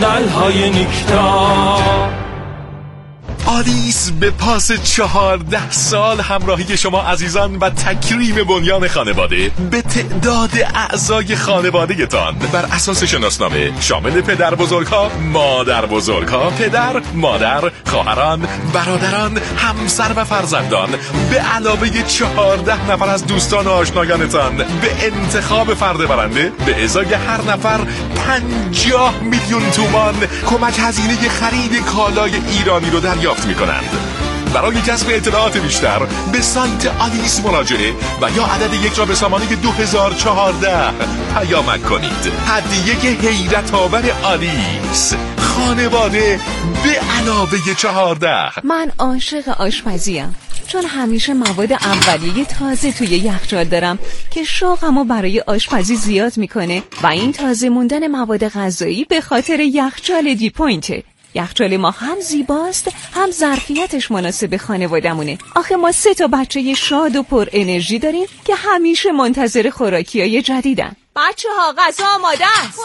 صندل‌های نیکتا. آلیس به پاس 14 سال همراهی شما عزیزان و تکریم بنیان خانواده به تعداد اعضای خانواده‌تان بر اساس شناسنامه شامل پدر بزرگها، مادر بزرگها، پدر، مادر، خواهران، برادران، همسر و فرزندان به علاوه 14 نفر از دوستان و آشنایانتان به انتخاب فرد برنده به ازای هر نفر 50 میلیون تومان کمک هزینه خرید کالای ایرانی رو دریافت می‌کنند. برای کسب اطلاعات بیشتر به سایت آلیس مراجعه و یا عدد یک را به سامانه 2014 پیامک کنید. هدیه حیرت آور آلیس، خانواده به علاوه 14. من عاشق آشپزیم، چون همیشه مواد اولیه تازه توی یخچال دارم که شوقمو برای آشپزی زیاد میکنه و این تازه موندن مواد غذایی به خاطر یخچال دیپوینته. یخچال ما هم زیباست، هم ظرفیتش مناسب خانوادمونه. آخه ما 3 بچه شاد و پر انرژی داریم که همیشه منتظر خوراکیای جدیدن. بچه‌ها غذا آماده است.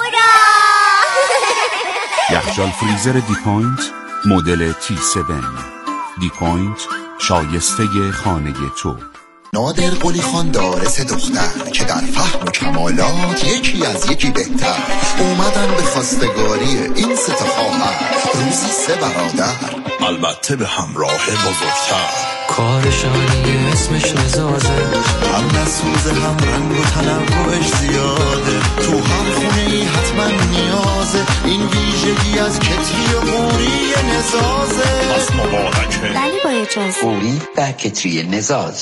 یخچال فریزر دیپوینت مدل T7. دیپوینت شایسته خانه تو. نادر قلی خان داره 3 دختر که در فهم و کمالات یکی از یکی بهتر. اومدن به خواستگاری این 3 خواهر، روزی 3 برادر، البته به همراه بزرگتر. کارشانی اسمش نزازه، هم نسوزه هم رنگ و تنوعش زیاده. تو هم خونه ای حتما نیازه، این ویژگی از کتری و قوری نزازه. پس مبارکه ولی با اجازه قوری و کتری نزاز.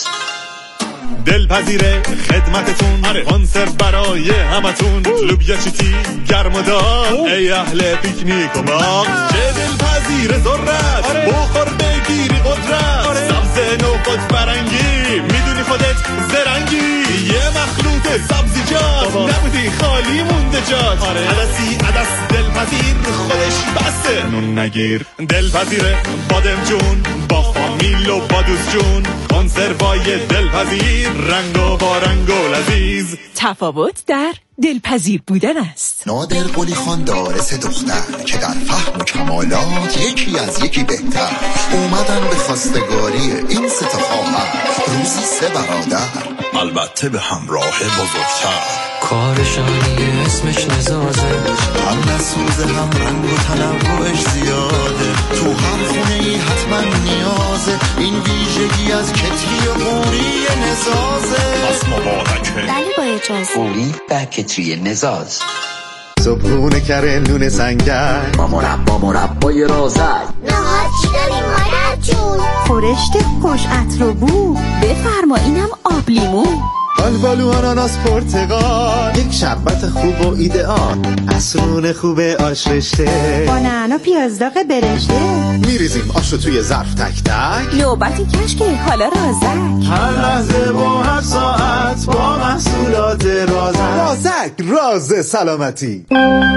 دلپذیره خدمتتون، کنسرو برای همتون، لوبیا چیتی گرم و داغ، ای اهل پیکنیک و باغ. چه دلپذیره ذرت، بخور بگیری قدرت، سبز نوخود فرنگی، میدونی خودت زرنگی، یه مخلوط سبزیجات، نبودی خالی مونده جات. عدسی عدس دلپذیر خودش بسته نون نگیر. دلپذیره بادم جون با فامیل و با دوست جون، کنسروای دلپذیر رنگ و با رنگ و لذیذ. تفاوت در دلپذیر بودن است. نادر قلی خان داره 3 دختر که در فهم و کمالات یکی از یکی بهتر. اومدن به خواستگاری این 3 خواهر، روزی 3 برادر، البته به همراه بزرگتر. کارشانی اسمش نزازه، هم نسوزه هم رنگ و تنوعش زیاده. تو هم خونه ای حتما نیازه، این ویژگی از کتری و قوری نزازه. پس مبارکه ولی با اجازه قوری و کتری نزاز. صبحونه کره نون سنگر با مربای رازک. نهار چی داریم مادر جون؟ خورشت خوش عطر و بو، بفرما اینم آب لیمو. آلبالو آناناس پرتقال، یک شربت خوب و ایدئال، عصرون خوب آش رشته، با نعنا پیاز داغ برشته، میریزیم آشو توی ظرف تک تک. نوبتی کشک حالا رازک، هر لحظه و هر ساعت با محصولات رازک. راز سلامتی.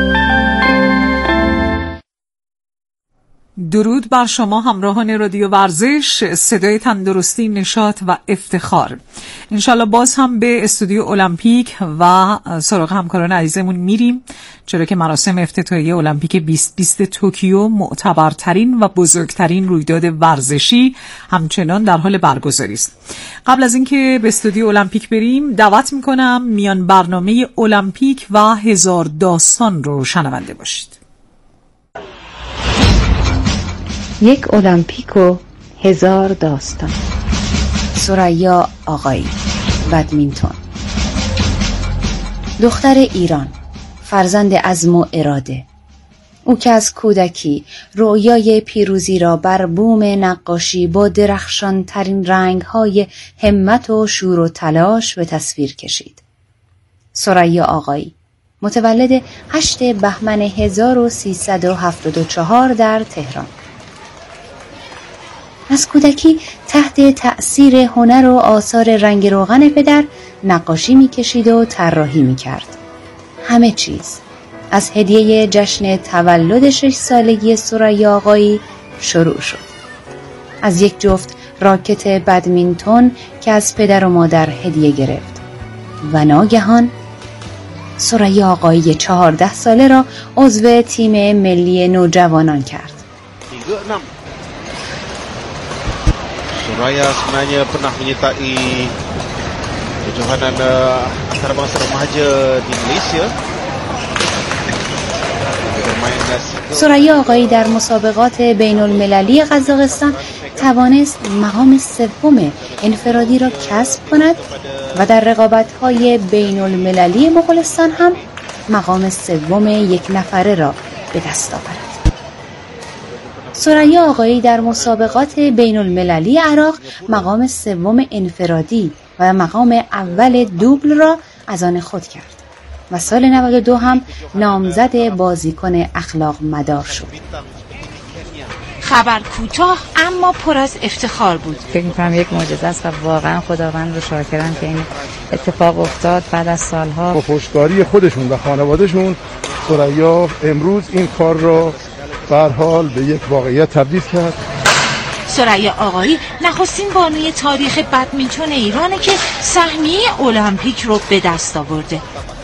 درود بر شما همراهان رادیو ورزش، صدای تندرستی، نشاط و افتخار. انشالله باز هم به استودیو المپیک و سراغ همکاران عزیزمون میریم، چرا که مراسم افتتاحیه المپیک 2020 توکیو معتبرترین و بزرگترین رویداد ورزشی همچنان در حال برگزاری است. قبل از اینکه به استودیو المپیک بریم دعوت میکنم میان برنامه المپیک و هزار داستان رو شنونده باشید. یک المپیک و 1000 داستان. ثریا آقایی، بدمینتون. دختر ایران، فرزند عزم و اراده. او که از کودکی رؤیای پیروزی را بر بوم نقاشی با درخشان ترین رنگ‌های همت و شور و تلاش به تصویر کشید. ثریا آقایی، متولد 8 بهمن 1374 در تهران. از کودکی تحت تأثیر هنر و آثار رنگ روغن پدر نقاشی می‌کشید و طراحی می‌کرد. همه چیز از هدیه جشن تولد 6 سالگی ثریا آقایی شروع شد. از یک جفت راکت بدمینتون که از پدر و مادر هدیه گرفت و ناگهان ثریا آقایی 14 ساله را عضو تیم ملی نوجوانان کرد. 3-6. Suraya sebenarnya pernah menyertai kejohanan antarabangsa remaja di Malaysia. ثریا آقایی در مسابقات بین المللی قزاقستان توانست مقام سوم انفرادی را کسب کند و در رقابت‌های بین المللی مغولستان هم مقام سوم یک نفره را به دست آورد. ثریا آقایی در مسابقات بین المللی عراق مقام سوم انفرادی و مقام اول دوبل را از آن خود کرد و سال 92 هم نامزد بازیکن اخلاق مدار شد. خبر کوتاه اما پر از افتخار بود. فکر می‌کنم یک معجزه است و واقعا خداوند رو شاکرم که این اتفاق افتاد بعد از سالها. با پشتکاری خودشون و خانوادهشون ثریا امروز این کار را به هر حال به یک واقعیت تبدیل کرد. ثریا آقایی نخستین بانوی تاریخ بدمینتون ایرانه که سهمیه المپیک رو به دست آورده.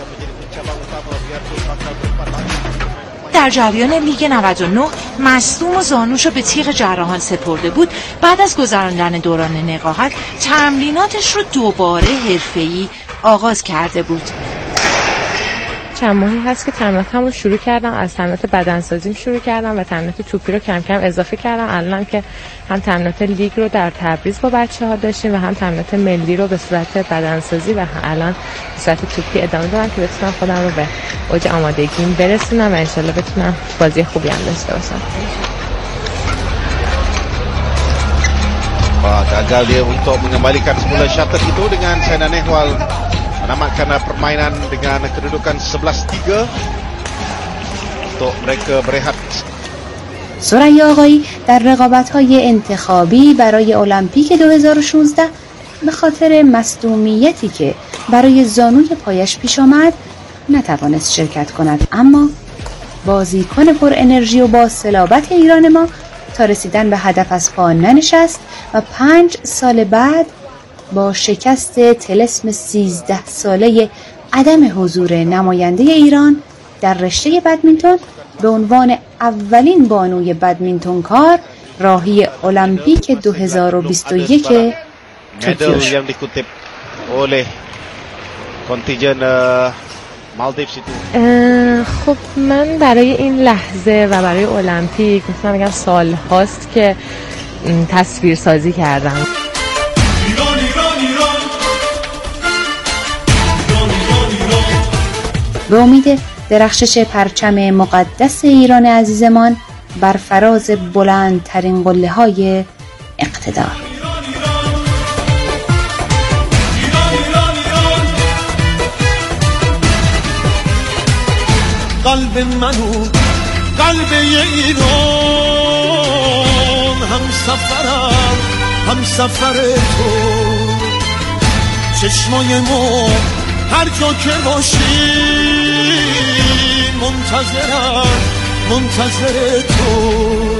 در جریان لیگ 99 مصدوم و زانوشو به تیغ جراحان سپرده بود. بعد از گذراندن دوران نقاهت تمریناتش رو دوباره حرفه‌ای آغاز کرده بود. چند ماهی هست که تمریناتم رو شروع کردم. از تمرینات بدنسازیم شروع کردم و تمرینات توپی رو کم کم اضافه کردم. الان که هم تمرینات لیگ رو در تبریز با بچه‌ها داشتیم و هم تمرینات ملی رو به صورت بدنسازی و الان به صورت توپی ادامه دادم که بتونم خودم رو به اوج آمادگیم برسونم و انشالله بتونم بازی خوبی هم داشته باشم. Gagal dia untuk mengembalikan semula shuttle itu dengan Saina Nehwal menamatkan permainan dengan kedudukan 11-3 untuk mereka berehat. ثریا آقایی در رقابت‌های انتخابی برای المپیک 2016 به خاطر مصدومیتی که برای زانوی پایش پیش آمد نتوانست شرکت کند، اما بازیکن پر انرژی و با صلابت ایران ما تا رسیدن به هدف از پا ننشست و 5 سال بعد با شکست طلسم 13 ساله عدم حضور نماینده ایران در رشته بدمینتون به عنوان اولین بانوی بدمینتون کار راهی المپیک 2021 توکیو شد. خب من برای این لحظه و برای المپیک میتونم بگم سال هاست که تصویر سازی کردم. به امید درخشش پرچم مقدس ایران عزیزمان بر فراز بلندترین قله‌های اقتدار. قلب منو قلب ایران هم سفر تو چشمای ما هر جا که باشی منتظر تو.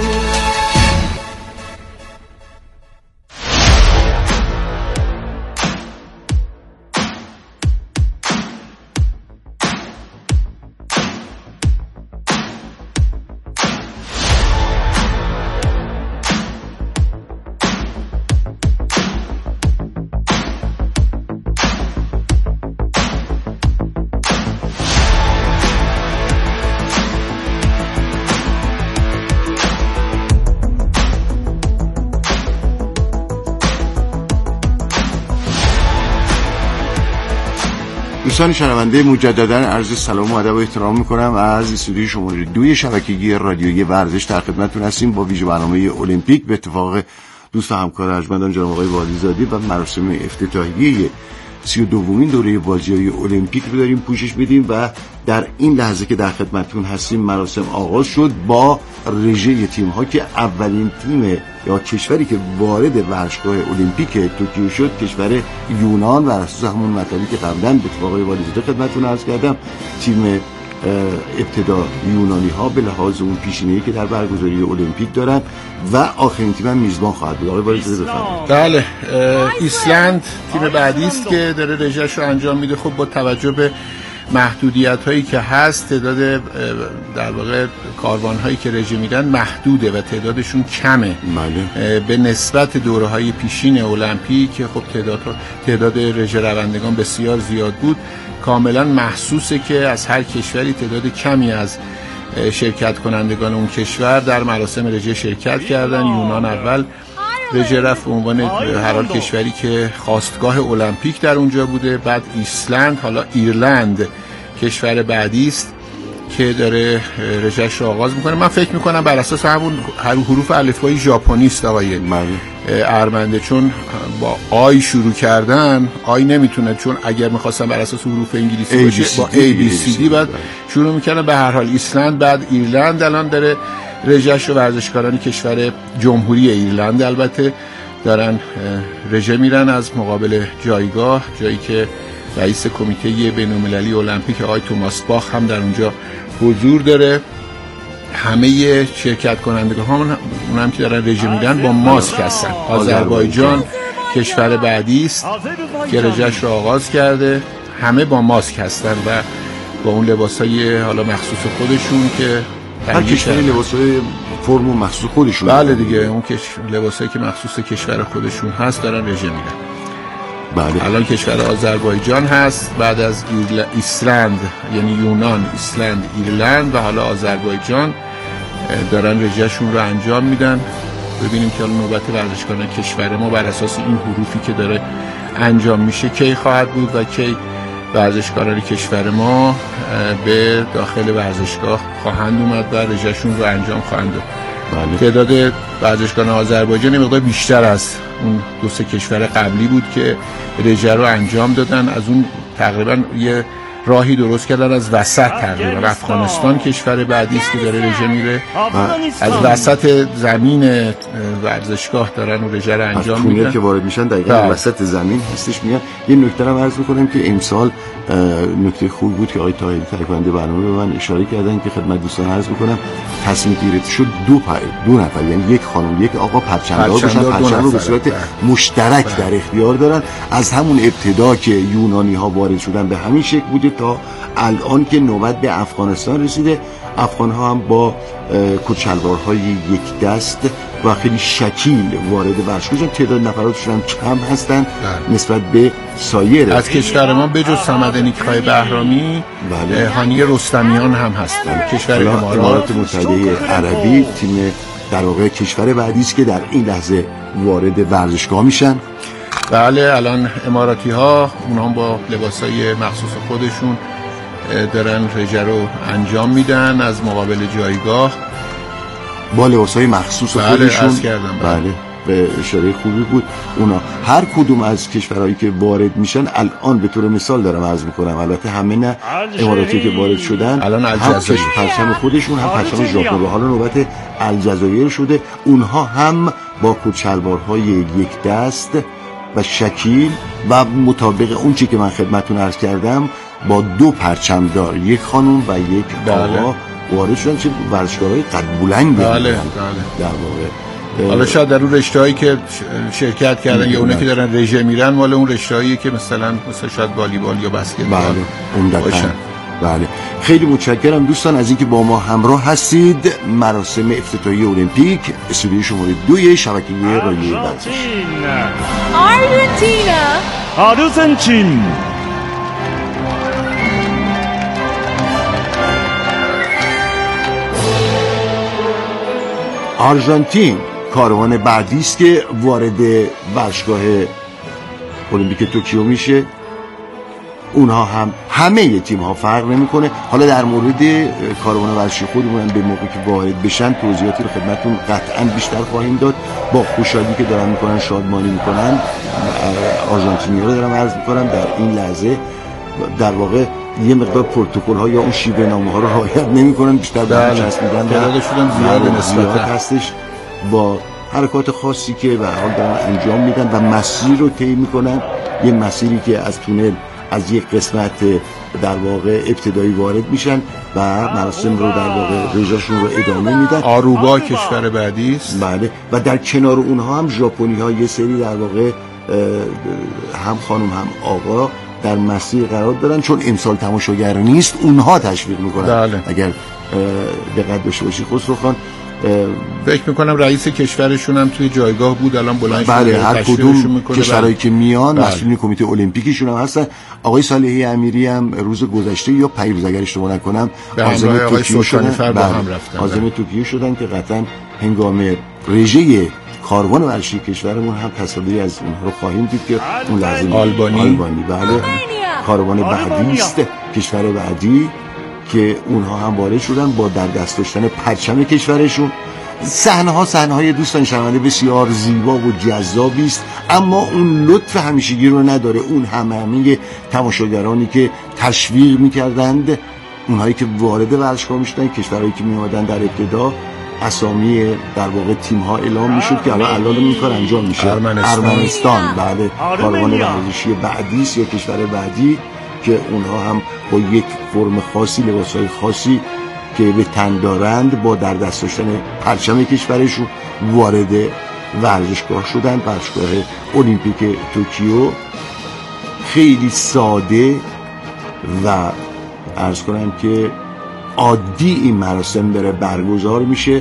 دوستان شنونده مجددا عرض سلام و ادب و احترام میکنم. از استودیوی شماره 2 شبکه‌ای رادیویی ورزش در خدمتتون هستیم با ویژه برنامه المپیک به اتفاق دوست و همکار ارجمندان جناب آقای والیزاده و مراسم افتتاحیه 32مین دوره بازی‌های المپیک رو داریم پوشش میدیم و در این لحظه که در خدمتتون هستیم مراسم آغاز شد با رژه تیم‌ها که اولین تیم یا کشوری که وارد ورزشگاه المپیک توکیو شد کشور یونان بر اساس همون مطلبی که قبلا به اتفاق والیزاده خدمتتون عرض کردم تیم ابتدا یونانی ها به لحاظ اون پیشینه‌ای که در برگزاری المپیک دارن و آخرین تیم هم میزبان خواهد بود. آقای والیزاده بفرمایید. بله ایسلند تیم بعدی است که داره رژه‌اش رو انجام میده. خب با توجه به محدودیت هایی که هست، تعداد در واقع کاروان هایی که رژه میرن محدوده و تعدادشون کمه به نسبت دوره های پیشین المپیک که خب تعداد رژه روندگان بسیار زیاد بود. کاملا محسوسه که از هر کشوری تعداد کمی از شرکت کنندگان اون کشور در مراسم رژه شرکت کردن. یونان اول رژه رفت به عنوان هر حال کشوری که خواستگاه المپیک در اونجا بوده. بعد ایسلند، حالا ایرلند کشور بعدی است که داره رژه‌اش رو آغاز میکنه. من فکر میکنم بر اساس همون حروف الفبایی ژاپنی است آقای ارمنده، چون با آی شروع کردن. آی نمیتونه، چون اگر میخواستن بر اساس حروف انگلیسی باشه با ABCD بعد شروع میکنه. به هر حال ایسلند، بعد ایرلند الان داره رژه‌اش رو ورزشکاران کشور جمهوری ایرلند البته دارن رژه میرن از مقابل جایگاه، جایی که رئیس کمیته بین‌المللی المپیک آقای توماس باخ هم در اونجا حضور داره. همه شرکت کنندگان اون هم که دارن رژه میرن با ماسک هستن. آذربایجان کشور بعدی است که رژه‌اش رو آغاز کرده، همه با ماسک هستن و با اون لباسای حالا مخصوص خودشون که هر کشوری لباسای فرم و مخصوص خودشون. بله دیگه، اون لباسایی که مخصوص کشور خودشون هست دارن رژه میرن. بله. الان کشور آذربایجان هست، بعد از ایسلند یعنی یونان، ایسلند، ایرلند و حالا آذربایجان دارن رژه‌شون رو انجام میدن. ببینیم که الان نوبت ورزشکاران کشور ما بر اساس این حروفی که داره انجام میشه کی خواهد بود و کی ورزشکاران کشور ما به داخل ورزشگاه خواهند اومد و رژه‌شون رو انجام خواهند داد. تعداد ورزشکاران آذربایجان مقدار بیشتر از اون دو سه کشور قبلی بود که رژه رو انجام دادن. از اون تقریبا یه راهی درست کردن از وسط تقریبا. افغانستان کشور بعدی است که داره رژه میره، از وسط زمین ورزشگاه دارن و رژه رو انجام میدن. که وارد میشن دقیقاً وسط زمین هستش میان. یه نکته رو عرض میکنم که امسال نکته خوب بود که آقای طاهری تهیه‌کننده برنامه به من اشاره کردن که خدمت دوستان عرض میکنم تصمیم گرفته شد دو نفر یعنی یک خانم یک آقا پرچمدار باشن، پرچم رو به صورت مشترک در اختیار دارن. از همون ابتدا که یونانی ها وارد شدن به همین شکل بوده تا الان که نوبت به افغانستان رسیده. افغان ها هم با کچلوارهای یک دست و خیلی شکیل وارد ورزشگاه شدن. تعداد نفراتشون هم کم هستن نسبت به سایر از کشور ما. به جز صمد نیک‌های بهرامی، هانی رستمیان هم هستن. کشور امارات متحده عربی تیم در واقع کشور بعدی است که در این لحظه وارد ورزشگاه میشن. بله، الان اماراتی ها اونها با لباسای مخصوص خودشون دارن رژه رو انجام میدن از مقابل جایگاه با لباسای مخصوص خودشون. بله، به اشاره خوبی بود. اونا هر کدوم از کشورهایی که وارد میشن الان به طور مثال دارم عرض میکنم، البته همه نه، اماراتی که وارد شدن الان الجزایر پرچم خودشون هم پرچم ژاپن رو، حالا نوبت الجزایر شده. اونها هم با کچلوارهای یک دست و شکیل و مطابق اون چی که من خدمتتون عرض کردم با دو پرچمدار، یک خانم و یک آقا وارد شدن. چه ورزشکارهای قد بلند در واقع. حالا شاید در اون رشته‌هایی که شرکت کردن یا اونایی که دارن رژه میرن مال اون رشته‌هایی که مثلا شاید والیبال یا بسکتبال باشن. بله، خیلی متشکرم دوستان از اینکه با ما همراه هستید. مراسم افتتاحیه المپیک استودیوی شماره 2 شبکه رادیویی ورزش. آرژانتین آرژانتین کاروان بعدی است که وارد ورزشگاه المپیک توکیو میشه. اونها هم همه تیم ها فرق نمیکنه. حالا در مورد کاروان ورزشی خودمون به موقعی که وارد بشن توضیحاتی رو خدمتتون قطعا بیشتر خواهیم داد. با خوشحالی که دارن میکنن، شادمانی میکنن. آرژانتینی‌ها رو دارم عرض میکنم در این لحظه در واقع یه مقدار پروتکل ها یا اون شیوه نامه ها رو رعایت نمیکنن، بیشتر به هم چسب میدن. تعدادشون زیاد نسبت هستش با حرکات خاصی که به حال دارن انجام میدن و مسیر رو طی میکنن. یه مسیری که از تونل از یک قسمت در واقع ابتدایی وارد میشن و مراسم رو در واقع رژه‌شون رو ادامه میدن. آروبا کشور بعدی است. بله، و در کنار اونها هم ژاپنی ها یه سری در واقع هم خانم هم آقا در مسیر قرار دارن، چون امسال تماشاگر نیست اونها تشویق میکنن. بله. اگر دقت داشته باشی خسرو خان، فکر میکنم رئیس کشورشون هم توی جایگاه بود، الان بلند شده. بله، هر کدوم کشورهایی که میان بله. مسئولین کمیته المپیکشون هم هستن. آقای صالحی امیری هم روز گذشته یا پیروز اگر اشتباه نکنم عازم توکیو شدن، با هم رفتن عازم توکیو شدن که قطعا هنگام رژه کاروان ورزشی کشورمون هم تصاویری از اونها رو خواهیم دید که اون لحظه آلبانی بله کاروان بعدی است، کشور بعدی که اونها هم وارد شدن با در دست داشتن پرچم کشورشون. صحنه‌های دوستان شنونده بسیار زیبا و جذابی است، اما اون لطف همیشگی رو نداره. اون همه تماشاگرانی که تشویق می‌کردند، اونهایی که وارد ورزشگاه می‌شدن، کشورهایی که می‌آمدن در ابتدا اسامی در واقع تیم‌ها اعلام می‌شد که الان این کار انجام میشه. ارمنستان بله کاروان ورزشی بعدی است یا کشور بعدی که اونها هم با یک فرم خاصی، لباس‌های خاصی که به تن دارند، با در دست داشتن پرچم کشورشون وارد ورزشگاه شدن. ورزشگاه المپیک توکیو خیلی ساده و عرض کنم که عادی این مراسم داره برگزار میشه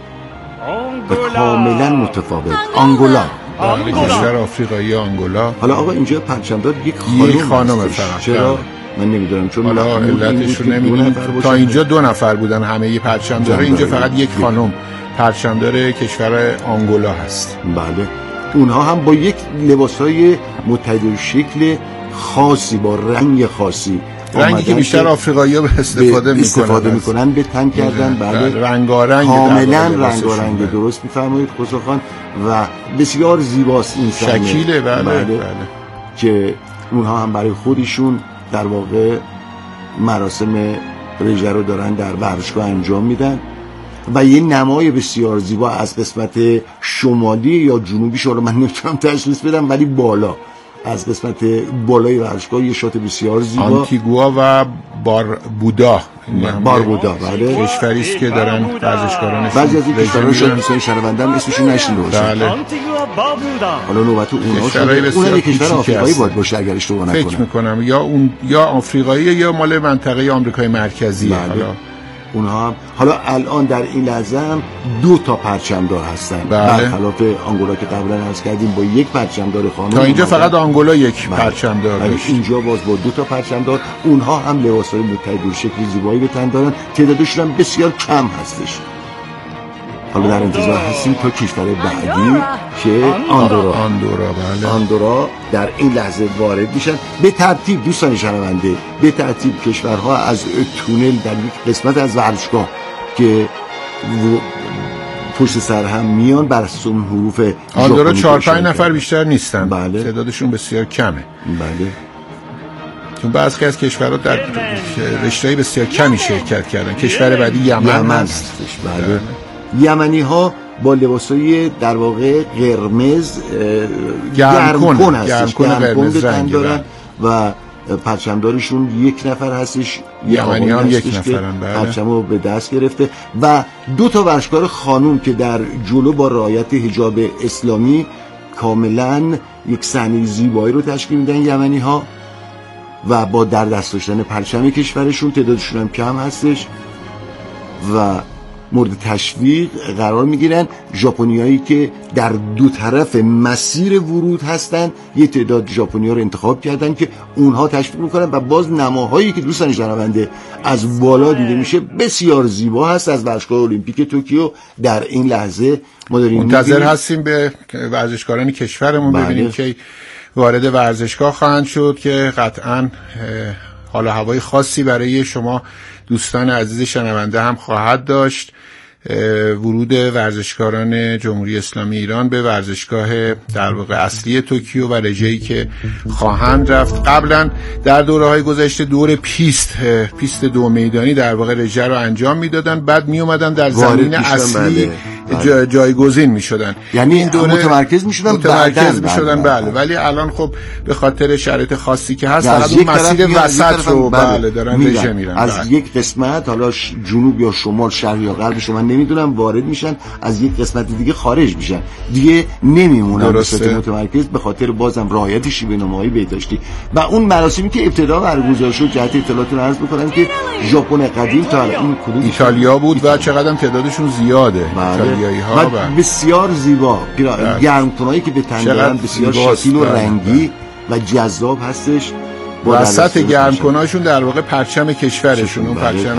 و کاملا متفاوت. آنگولا کشور آفریقایی آنگولا. حالا آقا اینجا پرچمدار یک خانم فقط. چرا؟ من نمیدونم، چون حالا علتش رو نمیدونم. تا اینجا 2 نفر بودن همه پرچمدار، اینجا فقط یک خانم پرچمدار کشور آنگولا هست. بله، اونها هم با یک لباسای متحد شکل خاصی با رنگ خاصی، رنگی که بیشتر آفریقایی‌ها استفاده میکنن به تن کردن. بله، رنگارنگ، کاملا رنگارنگ، درست میفرمایید خسرو خان، و بسیار زیباست این صحنه. شکیله. بله. که اونها هم برای خودشون در واقع مراسم رژه رو دارن در ورزشگاه انجام میدن و یه نمای بسیار زیبا از قسمت شمالی یا جنوبی رو من نمیتونم تشخیص بدم، ولی بالا از قسمت بالای ورزشگاه یه شات بسیار زیبا. آنتیگوا و باربودا بله، کشوری است که دارن ورزشکارانش بعضی از این کشورها دوستان شنوندم اسمشون نشنیده باشن. بله. حالا نوبت اونها شده. اونها کشور آفریقایی باشه اگر اشتباه نکنم. فکر میکنم یا آفریقایی یا مال منطقه آمریکای مرکزی. بله. اونها هم حالا الان در این لحظه هم 2 تا پرچمدار هستن. برخلاف آنگولا که قبلا عرض کردیم با یک پرچمدار خانم. تا اینجا فقط آنگولا یک پرچمدار داشت. اینجا باز با 2 تا پرچمدار. اونها هم لباسای متحد شکلی زیبایی به تن دارن. تعدادشون هم بسیار کم هستش. حالا در انتظار هستیم تا کشور بعدی که آندورا در این لحظه وارد میشن. به ترتیب دوستان شنونده، به ترتیب کشورها از تونل در یک قسمت از ورزشگاه که پشت سر هم میان بر اساس حروف آندورا 4-5 نفر بیشتر نیستن. بله. تعدادشون بسیار کمه. بله. چون بعضی از کشورها در رشته‌های بسیار کمی شرکت کردن. کشور بعدی یمن هستش. بله. یمنی ها با لباسای در واقع قرمز گرمکن قرمز رنگ دارن و پرچمدارشون یک نفر هستش. یمنی ها یک نفرن. پرچمو به دست گرفته و 2 تا ورزشکار خانوم که در جلو با رعایت حجاب اسلامی کاملا یک صحنه زیبایی رو تشکیل میدن یمنی ها و با در دست داشتن پرچم کشورشون. تعدادشون هم کم هستش و مورد تشویق قرار میگیرن. ژاپنیایی که در 2 طرف مسیر ورود هستن، یه تعداد ژاپنی‌ها رو انتخاب کردن که اونها تشویق میکنن و باز نماهایی که دوستان شنونده از بالا دیده میشه بسیار زیبا هست. از ورزشگاه المپیک توکیو در این لحظه ما داریم منتظر هستیم به ورزشکاران کشورمون. بله. ببینیم که وارد ورزشگاه خواهند شد که قطعاً حالا هوای خاصی برای شما دوستان عزیز شنونده هم خواهد داشت. ورود ورزشکاران جمهوری اسلامی ایران به ورزشگاه در واقع اصلی توکیو و رژه‌ای که خواهند رفت. قبلا در دوره‌های گذشته دور پیست 2 میدانی در واقع رژه رو انجام میدادن، بعد می اومدن در زمین اصلی جایگزین میشدن. یعنی این دوره متمرکز میشدن بله. ولی الان خب به خاطر شرایط خاصی که هست فقط اون مسیر وسط رو بله دارن رژه میرن. از یک قسمت حالا جنوب یا شمال، شرق یا غربش من نمیدونم وارد میشن، از یک قسمت دیگه خارج میشن، دیگه نمیمونن به صورت متمرکز به خاطر بازم رعایت شیوه‌نمایی بهداشتی. و اون مراسمی که ابتدا برگزار شد جهت اطلاعاتتون عرض بکنم که ژاپن قدیم تا این کدوم ایتالیا بود و چقدر تعدادشون زیاده. ایتالیایی‌ها بسیار زیبا، گرمکنایی که به تن دارن بسیار شکیل و رنگی و جذاب هستش. وسط گرمکنایشون در واقع پرچم کشورشون، اون پرچم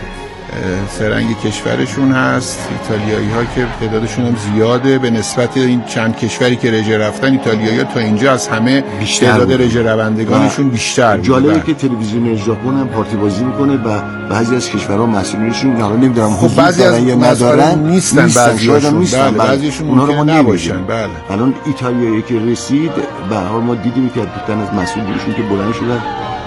سرنگ کشورشون هست. ایتالیایی‌ها که تعدادشون هم زیاده به نسبت این چند کشوری که رژه رفتن، ایتالیایی‌ها تا اینجا از همه تعداد رژه روندگانشون بیشتر. جالبه که تلویزیون ژاپن هم پارتی بازی میکنه و بعضی از کشورها مسئولینشون حالا نمیدونم خب بعضی از ندارن نیستن، بعضیشون اونها رو ما نباشن. بله الان ایتالیایی که رسید به حال ما دیدیم که دوتن از مسئولینشون که بلند شدن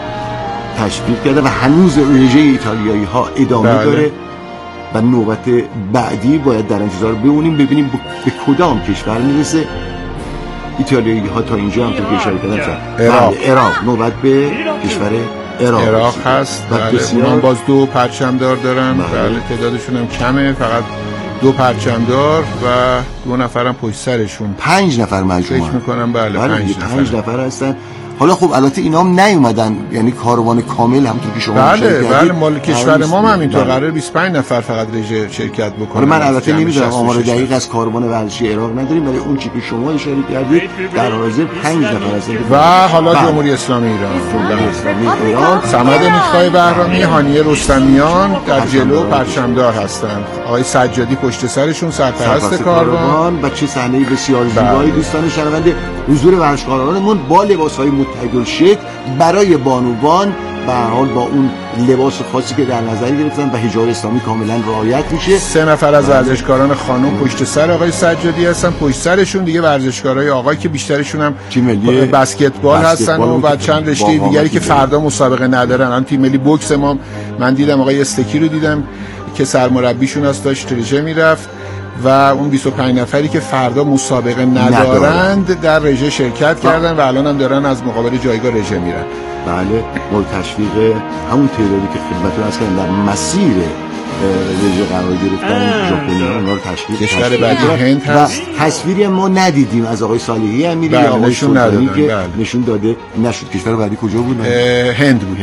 تشویق کرده و هنوز رژه ایتالیایی ها ادامه داره و نوبت بعدی باید در انتظار بمونیم ببینیم به کدام کشور میرسه. ایتالیایی ها تا اینجا هم تو کشور کردن عراق نوبت به کشور عراق هست. بله اونم باز 2 پرچمدار دارن. بله تعدادشون هم کمه، فقط 2 پرچمدار و 2 نفرم پشت سرشون، 5 نفر مجموعه فکر میکنم. بله 5 نفر هستن. حالا خب البته اینا هم نیومدن، یعنی کاروان کامل همونطور که شما بله مال کشور ما هم همینطور قرار 25 نفر فقط رژه شرکت بکنن. من البته نمیدونم آمار دقیق از کاروان ورزشی عراق نداریم، ولی اون چیزی که شما اشاره کردید در حاضر 5 نفر هستن و حالا جمهوری اسلامی ایران صمد میخای بهرامی، هانیه رستمیان در جلو پرچمدار هستند. آقای سجادی پشت سرشون سرپرست کاروان و چه صحنه بسیار زیبایی دوستان شنونده. حضور ورزشکارانمون با لباس‌های متحدالشکل برای بانوان به هر حال با اون لباس خاصی که در نظر گرفتن و حجاب اسلامی کاملا رعایت میشه. 3 نفر از ورزشکاران خانم پشت سر آقای سجادی هستن، پشت سرشون دیگه ورزشکارای آقای که بیشترشون هم تیم ملی بسکتبال هستن و چند رشته دیگری که فردا مسابقه ندارن. الان تیم ملی بوکس ما من دیدم آقای استکی رو دیدم که سرمربیشون است داشت رژه میرفت و اون 25 نفری که فردا مسابقه ندارند در رژه شرکت کردن و الان هم دارن از مقابل جایگاه رژه میرن. بله مورد تشویق همون تعدادی که خدمتتون عرض کردم در مسیر رژه قرار گرفتن ژاپنی‌ها اونا رو تشویق. کشور بعدی هند هست. تصویری ما ندیدیم از آقای صالحی امیری یا آقای سلطانی که نشون داده نشد. کشور بعدی کجا بود؟ هند بود.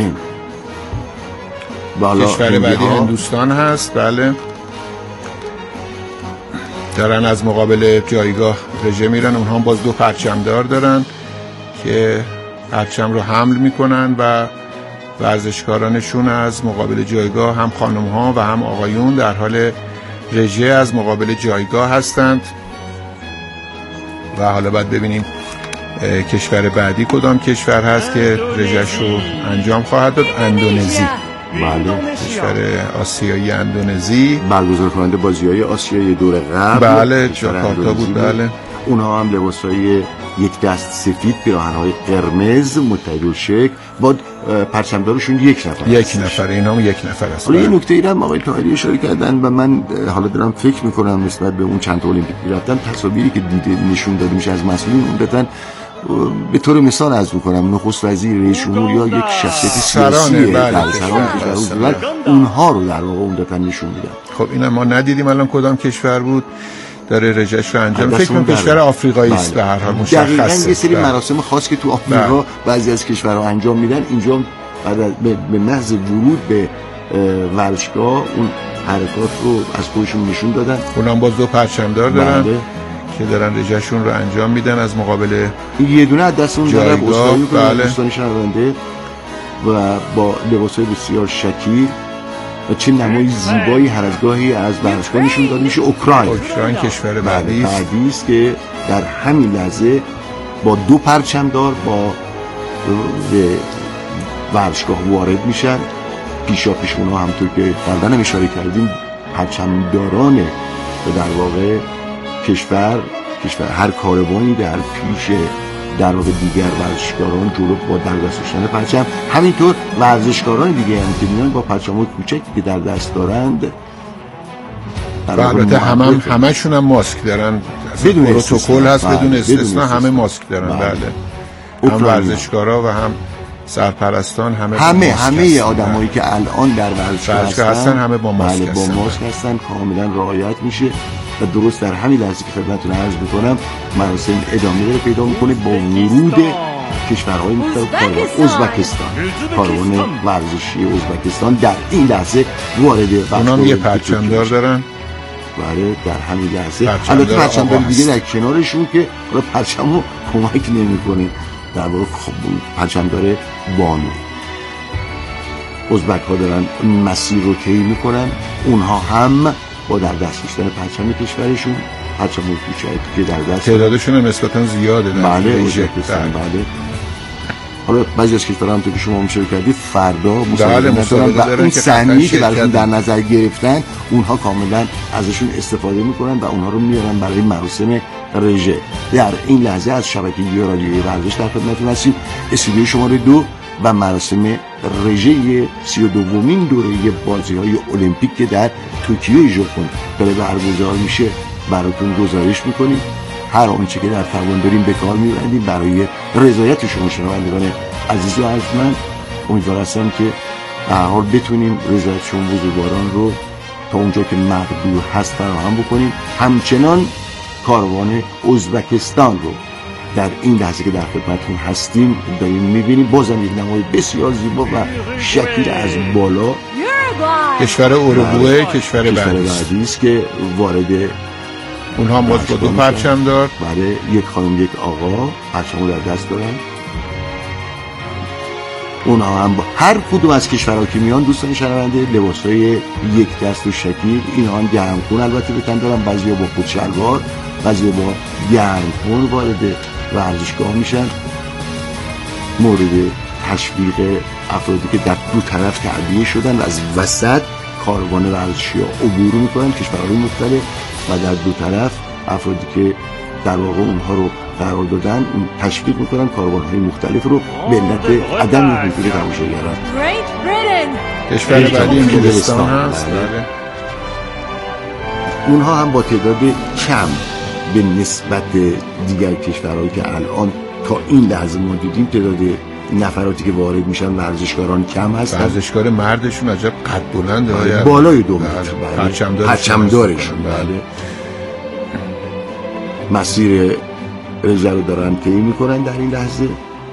کشور بعدی هندوستان هست. بله دارن از مقابل جایگاه رژه میرن. اونها هم باز 2 پرچمدار دارن که پرچم رو حمل میکنن و ورزشکارانشون از مقابل جایگاه هم خانم ها و هم آقایون در حال رژه از مقابل جایگاه هستند. و حالا باید ببینیم کشور بعدی کدام کشور هست که رژه‌اش رو انجام خواهد داد. اندونزی. بله کشور آسیایی اندونزی برگزار کننده بازی‌های آسیایی دور قبل. بله جاکارتا بود. بله اونها هم لباس‌های یک دست سفید، پیراهن‌های قرمز متحدالشکل با پرچمدارشون 1 نفر. اینا هم 1 نفر هستن. حالا یه نکته‌ای هم آقای طاهری اشاره کردن و من حالا دارم فکر می‌کنم نسبت به اون چند تا المپیک رفتن تصاویری که دیده نشون داده میشه از مسئولین عمدتاً به طور مثال عرض می‌کنم نخست وزیر، رئیس جمهور یا یک شخصیت سیاسی سران اونها رو در واقع عمدتاً نشون میدن. خب اینا ما ندیدیم الان کدام کشور بود داره رژه‌اش رو انجام. فکر کنم کشور آفریقایی است به هر حال مشخصه. دقیقاً یه سری مراسم خاص که تو آفریقا بعضی از کشورها انجام میدن اینجا بعد به محض ورود به ورزشگاه اون حرکات رو از خودشون نشون دادن. اونم باز 2 پرچمدار دارن که دارن رژه‌شون رو انجام میدن از مقابل یه دونه از دست اون دارن اسطوره دوستان شنونده و با لباسای بسیار شکیل و چه نمای زیبایی هر از گاهی از ورزشگاه نشون داده میشه. اوکراین کشور بعدی است که در همین لحظه با 2 پرچمدار با ورزشگاه وارد میشن. پیشا پیش اونها همونطور که قبلا هم اشاره کردیم پرچمداران در واقع کشور هر کاروانی در پیش در واقع دیگر ورزشکاران جلو با در دست داشتن پرچم، همینطور ورزشکاران دیگه هم که میان با پرچم‌های کوچکی که در دست دارند البته همشون هم ماسک دارن، بدون پروتکل هست، بدون استثنا همه ماسک دارن. بله، هم ورزشکارا و هم سرپرستان همه آدمایی که الان در ورزشگاه هستن همه با ماسک هستن. با ماسک هستن، کاملا رعایت میشه و درست در همین لحظه که خدمتتون عرض میکنم مراسم ادامه داره پیدا میکنه با ورود کشورهای مختلف. کاروان ورزشی ازبکستان در این لحظه وارد اونام یه پرچمدار دارن. بله، در همین لحظه البته پرچمدار دیگه در کنارشون که حالا پرچمو کمک نمیکنه، در واقع پرچمدار بانو. ازبک ها دارن مسیر رو طی میکنن، اونها هم با در دست داشتن پرچم کشورشون، پرچم که در دست تعدادشون هم نسبتا زیاده. بله، بله. حالا بعضی از کشورها هم تو که شما مشارکت کردید فردا مسابقه و اون صحنه‌ای که براشون در نظر گرفتن اونها کاملا ازشون استفاده میکنن و اونها رو میارن برای مراسم رژه. در این لحظه از شبکه رادیویی ورزش در خدمتتون هستیم. استودیو شماره 2 و مراسم رژه 32مین دوره بازی‌های المپیک که در توکیو ژاپن داره برگزار میشه براتون گزارش میکنیم. هر آنچه که در توان داریم به کار میبریم برای رضایت شما شنوندگان عزیز و ارجمند. امیدوار هستم که به هر حال بتونیم رضایت شما بزرگواران رو تا اونجا که مقدور هست فراهم بکنیم. همچنان کاروان ازبکستان رو در این لحظه که در خدمتتون هستیم داریم میبینیم. بازم یک نمای بسیار زیبا و شکل از بالا. کشور اوروگوئه کشور بعدی است که وارد اونها با 2 پرچم دار. بله، یک خانم یک آقا پرچمو در دست دارن. اونها هم با هر کدوم از کشورها که میان دوستان شنونده لباسای یک دست و شکل، اینها هم گرمخون البته به تن دارن، بعضیا با خود شلوار، بعضیا با گرمخون وارد ورزشگاه میشن. مورد تشویق افرادی که در دو طرف تعبیه شدن و از وسط کاروان ورزشی ها عبور میکنن کشورهای مختلف و در دو طرف افرادی که در واقع اونها رو قرار دادن تشویق میکنن کاروان‌های مختلف رو به علت عدم حضور تماشاگران. کشور بعدی انگلستان هست. اونها هم با تعداد کم به نسبت دیگر کشورهایی که الان تا این لحظه ما دیدیم تعداد نفراتی که وارد میشن ورزشکاران کم هستن. ورزشکار مردشون عجب قد بلنده، بالای 2 متر، پرچمدارشون. بله، مسیر رژه رو دارن طی میکنن در این لحظه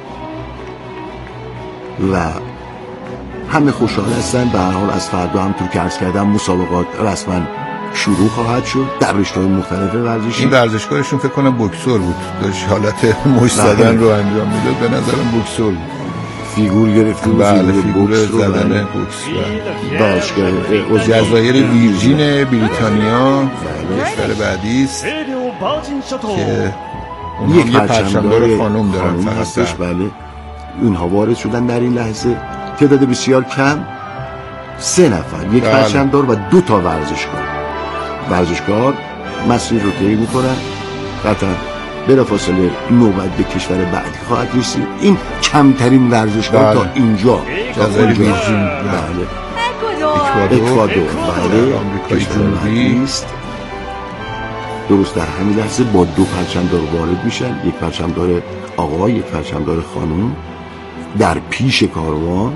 و همه خوشحال هستن. به هر حال از فردا همونطور که عرض کردم مسابقات رسما شروع خواهد شد در رشته‌های مختلف ورزشی. این ورزشکارشون فکر کنم بوکسور بود، داشت حالت مش زدن رو انجام میداد، به نظرم بوکسور بود. فیگور گرفتیم. بله، فیگور زدن بوکس. باشگاه جزایر ویرجین بریتانیا کشور بعدی است که یک پرچمدار خانم دارن فقط. بله، اونها وارد شدن در این لحظه. تعداد بسیار کم، 3 نفر، یک پرچمدار و 2 تا ورزشکار مسیر رو طی میکنن. قطعا بلافاصله نوبت به کشور بعدی خواهد رسید. این کمترین ورزشگاه تا اینجا جزایر ویرجین. بله، اکوادور. بله، آمریکای جنوبی است. درست در همین لحظه با 2 پرچمدار وارد میشن، یک پرچمدار آقا، یک پرچمدار خانم. در پیش کاروان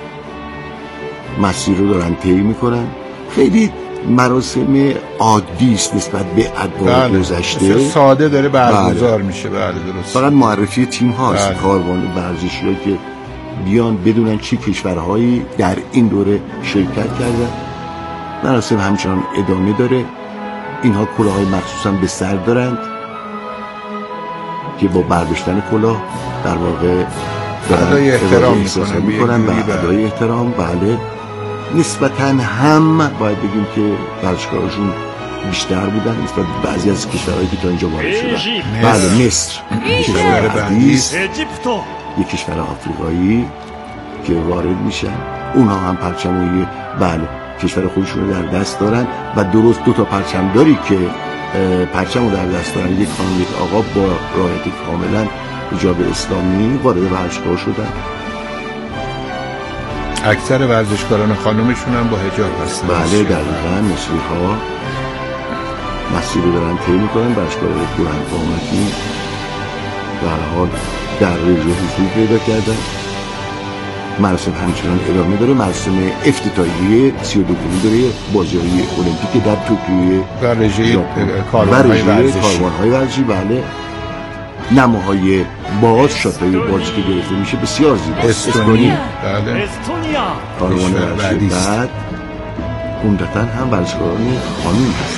مسیر رو دارن طی میکنن. خیلی مراسم عادی است نسبت به ادوار گذشته، ساده داره برگزار میشه. بله، درست. فقط معرفی تیم هاست. کاروان ورزشی‌ها که بیان بدونن چه کشورهایی در این دوره شرکت کردن. مراسم همچنان ادامه داره. اینها کلاه‌های مخصوصا به سر دارند که با برداشتن کلاه در واقع ادای احترام میکنن و ادای احترام. بله، نسبتاً هم باید بگیم که ورزشکاراشون بیشتر بودن نسبت به بعضی از کشورهایی که تا اینجا وارد شدن. بله، مصر کشور بعدی است، یک کشور آفریقایی که وارد میشن. اونها هم پرچمای بله کشور خودشون رو در دست دارن و درست 2 تا پرچمداری که پرچم رو در دست دارن، یک خانم یک آقا با رعایت کاملا حجاب اسلامی وارد ورزشگاه شدن. اکثر ورزشکاران خانمشون هم با حجاب هستن. بله، دقیقاً مصری‌ها مسیر رو دارن طی میکنن. ورزشکاران کورن قامتی به هر حال در رژه حضور پیدا کردن. مراسم همچنان ادامه داره. مراسم افتتاحیه 32 داره بازی‌های المپیک در توکیو و رژه کاروان‌های ورزشی. بله. نماهای باز، شاتای بازی که گرفته میشه بسیار زیباست. استونیا بله. کاروان ورزشی. بعد عمدتاً هم ورزشکاران خانوم هستن.